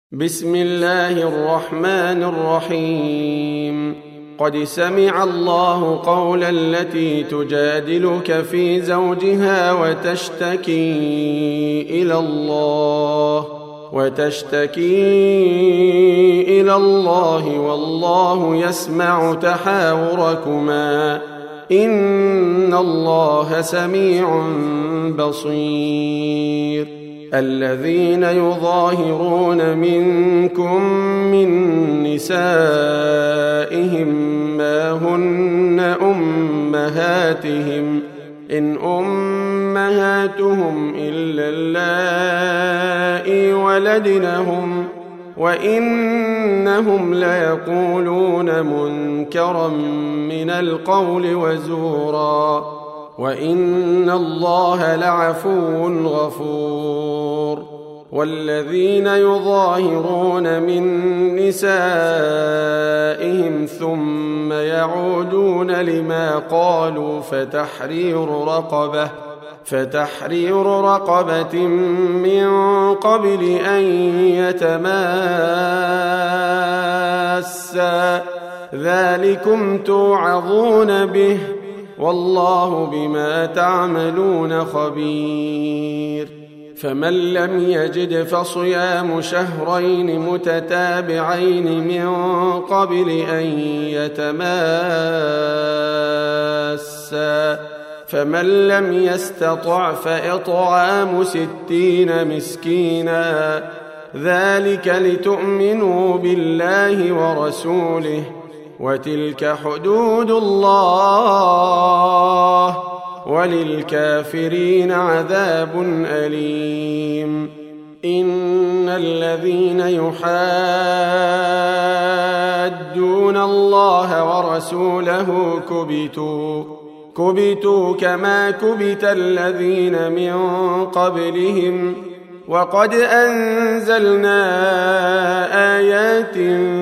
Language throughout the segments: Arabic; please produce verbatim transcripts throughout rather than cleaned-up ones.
بسم الله الرحمن الرحيم. قد سمع الله قول التي تجادلك في زوجها وتشتكي إلى الله وتشتكي إلى الله والله يسمع تحاوركما إن الله سميع بصير. الذين يظاهرون منكم من نسائهم ما هن أمهاتهم إن أمهاتهم إلا اللائي ولدنهم وإنهم ليقولون منكرا من القول وزورا وإن الله لعفو غفور. والذين يظاهرون من نسائهم ثم يعودون لما قالوا فتحرير رقبة فتحرير رقبة من قبل أن يتماسا ذلكم توعظون به والله بما تعملون خبير. فمن لم يجد فصيام شهرين متتابعين من قبل أن يتماسا فمن لم يستطع فإطعام ستين مسكينا ذلك لتؤمنوا بالله ورسوله وتلك حدود الله وللكافرين عذاب أليم. إن الذين يحادون الله ورسوله كبتوا كبتوا كما كبت الذين من قبلهم وقد أنزلنا آيات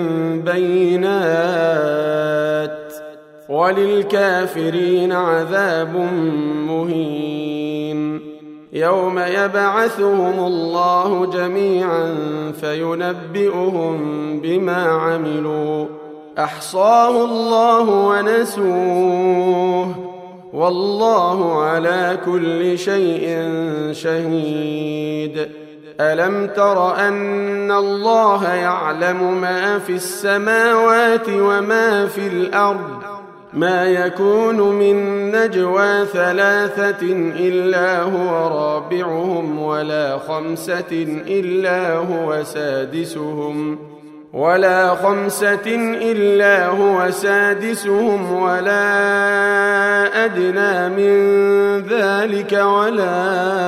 بينات وللكافرين عذاب مهين. يوم يبعثهم الله جميعا فينبئهم بما عملوا أحصاه الله ونسوه والله على كل شيء شهيد. ألم تر أن الله يعلم ما في السماوات وما في الأرض ما يكون من نجوى ثلاثة إلا هو رابعهم ولا خمسة إلا هو سادسهم ولا خمسة إلا هو سادسهم ولا أدنى من ذلك ولا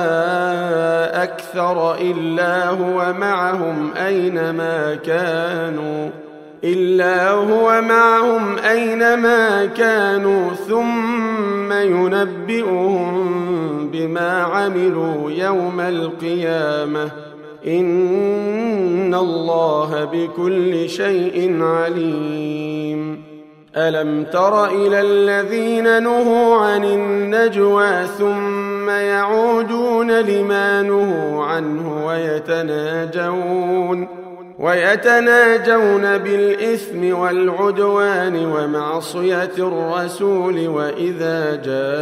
أكثر إلا هو معهم أينما كانوا إلا هو معهم أينما كانوا ثم ينبئهم بما عملوا يوم القيامة إن الله بكل شيء عليم. ألم تر إلى الذين نهوا عن النجوى ثم يعودون لما نهوا عنه ويتناجون ويتناجون بالإثم والعدوان ومعصية الرسول وإذا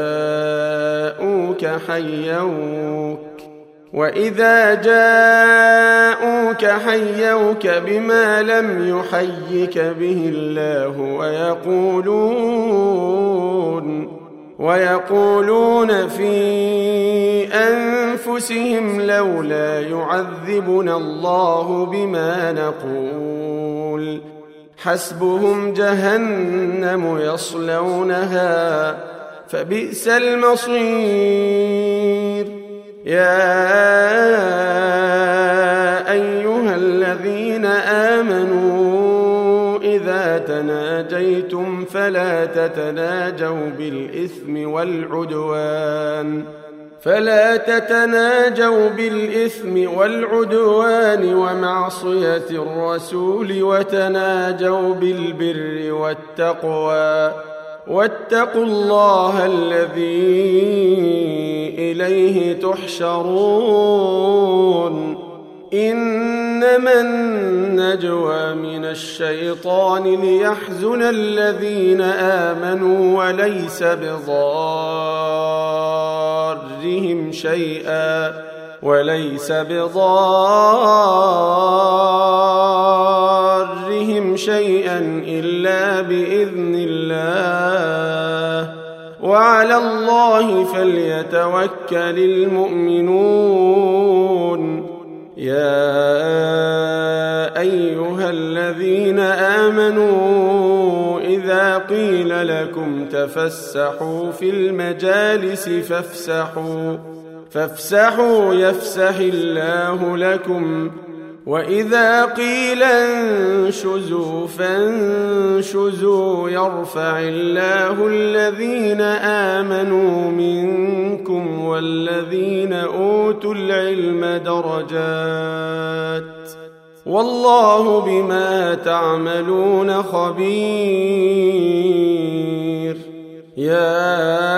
جاءوك حيوك وإذا جاءوك حيوك بما لم يحيك به الله ويقولون ويقولون في أنفسهم لولا يعذبنا الله بما نقول حسبهم جهنم يصلونها فبئس المصير. يا أيها الذين آمنوا إذا تناجيتم فلا تتناجوا بالإثم والعدوان فلا تتناجوا بالإثم والعدوان ومعصية الرسول وتناجوا بالبر والتقوى واتقوا الله الذي إليه تحشرون إنما النجوى من الشيطان ليحزن الذين آمنوا وليس بضارهم شيئا وليس بضارهم شيئا إلا بإذن الله وعلى الله فليتوكل المؤمنون. يا أيها الذين آمنوا إذا قيل لكم تفسحوا في المجالس فافسحوا فافسحوا يفسح الله لكم وإذا قيل انشزوا فانشزوا يرفع الله الذين آمنوا منكم والذين أوتوا العلم درجات والله بما تعملون خبير. يا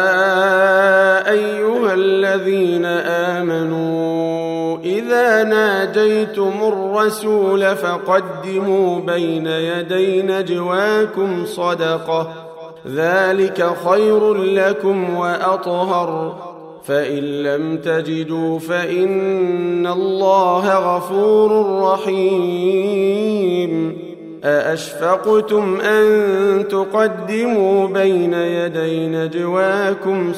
أيها الذين آمنوا إذا ناجيتم الرسول فقدموا بين يدي نجواكم صدقة ذلك خير لكم وأطهر فإن لم تجدوا فإن الله غفور رحيم. أأشفقتم أن تقدموا بين يدي نجواكم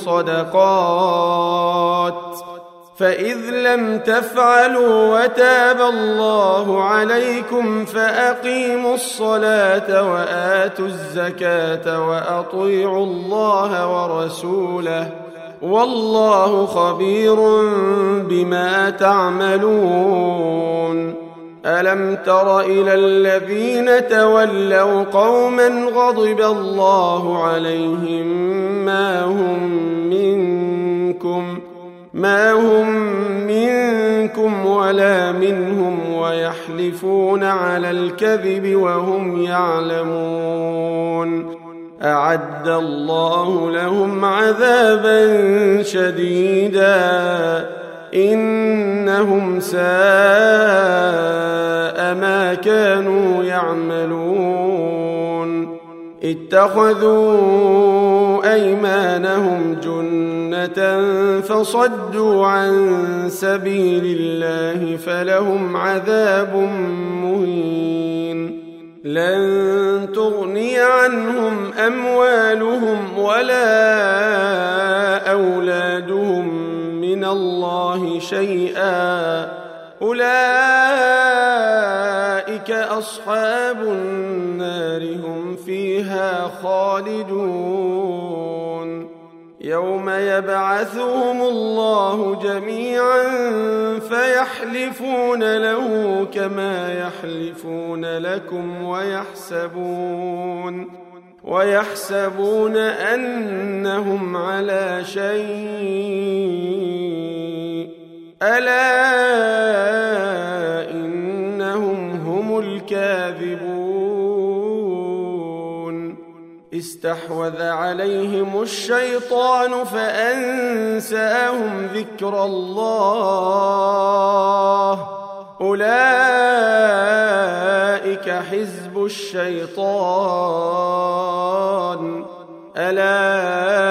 صدقات فإذ لم تفعلوا وتاب الله عليكم فأقيموا الصلاة وآتوا الزكاة وأطيعوا الله ورسوله والله خبير بما تعملون. ألم تر إلى الذين تولوا قوما غضب الله عليهم ما هم منكم ما هم منكم ولا منهم ويحلفون على الكذب وهم يعلمون أعد الله لهم عذابا شديدا إنهم ساء ما كانوا يعملون. اتخذوا أيمانهم جنة فصدوا عن سبيل الله فلهم عذاب مهين. لن تغني عنهم أموالهم ولا أولادهم من الله شيئا أولئك أصحاب النار هم فيها خالدون. يوم يبعثهم الله جميعا فيحلفون له كما يحلفون لكم ويحسبون ويحسبون أنهم على شيء ألا إنهم هم الكاذبون. استحوذ عليهم الشيطان فأنساهم ذكر الله أولئك حزب الشيطان ألا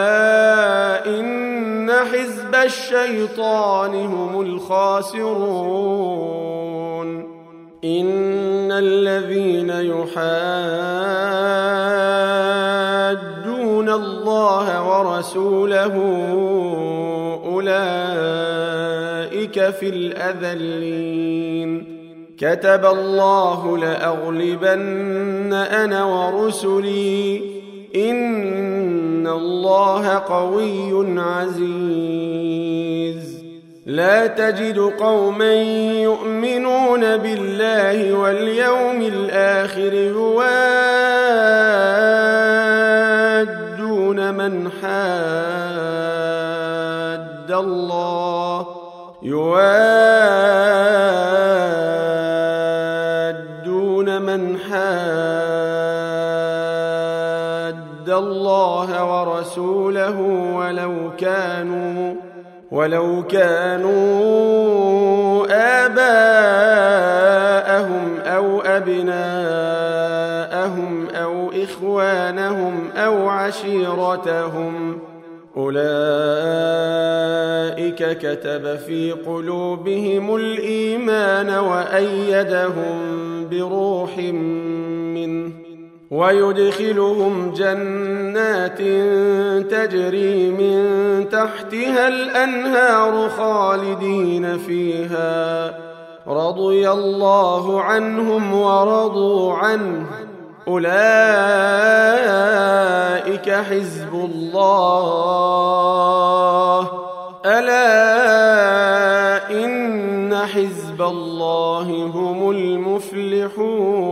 إن حزب الشيطان هم الخاسرون. إن الذين يحادون الله ورسوله أولئك في الأذلين. كتب الله لأغلبن أنا ورسلي إن الله قوي عزيز. لا تجد قوما يؤمنون بالله واليوم الآخر يوادون من حاد الله يوادون من حاد الله ورسوله ولو كانوا ولو كانوا آباءهم آباءهم أو أبناءهم أو إخوانهم أو عشيرتهم أولئك كتب في قلوبهم الإيمان وأيدهم بروح منه ويدخلهم جنات تجري من تحتها الأنهار خالدين فيها رضي الله عنهم ورضوا عنه أولئك حزب الله ألا إن حزب الله هم المفلحون.